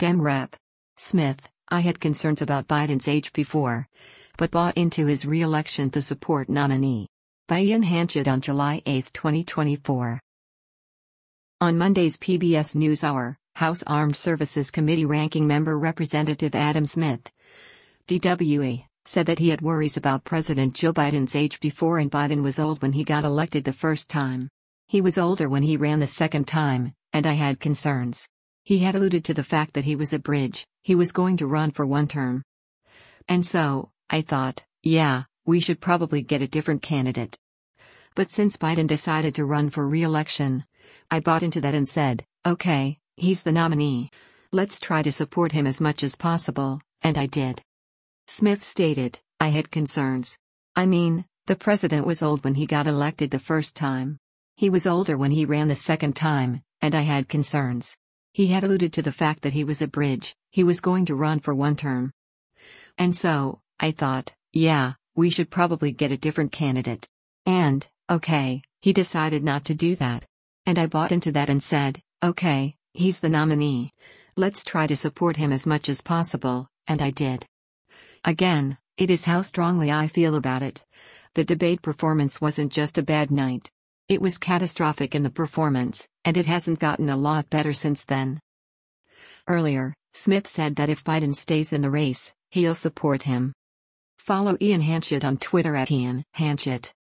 Dem Rep. Smith, I had concerns about Biden's age before, but bought into his re-election to support nominee. By Ian Hanchett on July 8, 2024. On Monday's PBS NewsHour, House Armed Services Committee Ranking Member Representative Adam Smith, DWE, said that he had worries about President Joe Biden's age before, and Biden was old when he got elected the first time. He was older when he ran the second time, and I had concerns. He had alluded to the fact that he was a bridge, he was going to run for one term. And so, I thought, yeah, we should probably get a different candidate. But since Biden decided to run for re-election, I bought into that and said, okay, he's the nominee. Let's try to support him as much as possible, and I did. Smith stated, I had concerns. I mean, the president was old when he got elected the first time. He was older when he ran the second time, and I had concerns. He had alluded to the fact that he was a bridge, he was going to run for one term. And so, I thought, yeah, we should probably get a different candidate. And, okay, he decided not to do that. And I bought into that and said, okay, he's the nominee. Let's try to support him as much as possible, and I did. Again, it is how strongly I feel about it. The debate performance wasn't just a bad night. It was catastrophic in the performance, and it hasn't gotten a lot better since then. Earlier, Smith said that if Biden stays in the race, he'll support him. Follow Ian Hanchett on Twitter @IanHanchett.